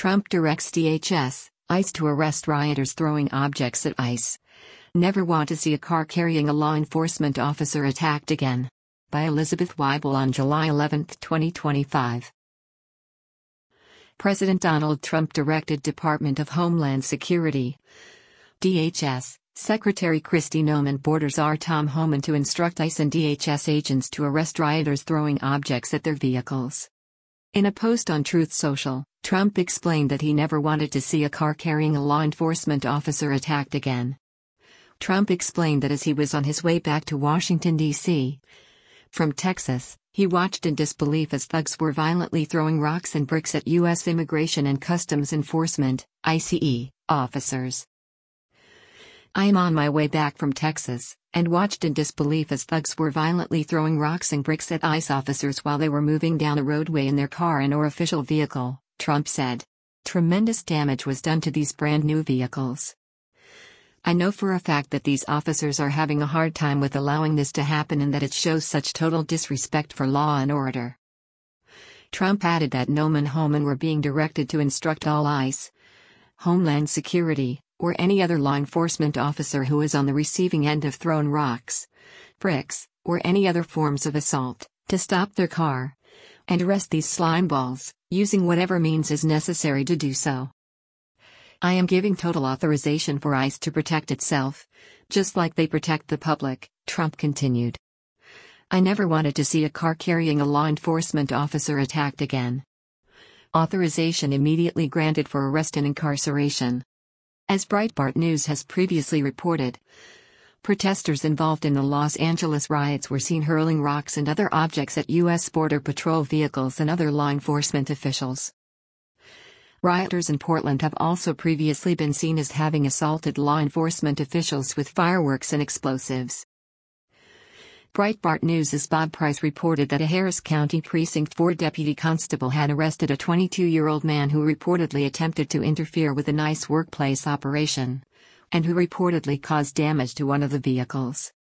Trump directs DHS, ICE to arrest rioters throwing objects at ICE. Never want to see a car carrying a law enforcement officer attacked again. By Elizabeth Weibel on July 11, 2025. President Donald Trump directed Department of Homeland Security, DHS, Secretary Kristi Noem and Border Czar Tom Homan to instruct ICE and DHS agents to arrest rioters throwing objects at their vehicles. In a post on Truth Social, Trump explained that he never wanted to see a car carrying a law enforcement officer attacked again. Trump explained that as he was on his way back to Washington, D.C. from Texas, he watched in disbelief as thugs were violently throwing rocks and bricks at U.S. Immigration and Customs Enforcement, ICE, officers. I am on my way back from Texas, and watched in disbelief as thugs were violently throwing rocks and bricks at ICE officers while they were moving down a roadway in their car and/or official vehicle, Trump said. Tremendous damage was done to these brand new vehicles. I know for a fact that these officers are having a hard time with allowing this to happen and that it shows such total disrespect for law and order. Trump added that Noem and Homan were being directed to instruct all ICE, Homeland Security, or any other law enforcement officer who is on the receiving end of thrown rocks, bricks, or any other forms of assault, to stop their car and arrest these slimeballs, using whatever means is necessary to do so. I am giving total authorization for ICE to protect itself, just like they protect the public, Trump continued. I never wanted to see a car carrying a law enforcement officer attacked again. Authorization immediately granted for arrest and incarceration. As Breitbart News has previously reported, protesters involved in the Los Angeles riots were seen hurling rocks and other objects at U.S. Border Patrol vehicles and other law enforcement officials. Rioters in Portland have also previously been seen as having assaulted law enforcement officials with fireworks and explosives. Breitbart News' Bob Price reported that a Harris County Precinct 4 deputy constable had arrested a 22-year-old man who reportedly attempted to interfere with an ICE workplace operation, and who reportedly caused damage to one of the vehicles.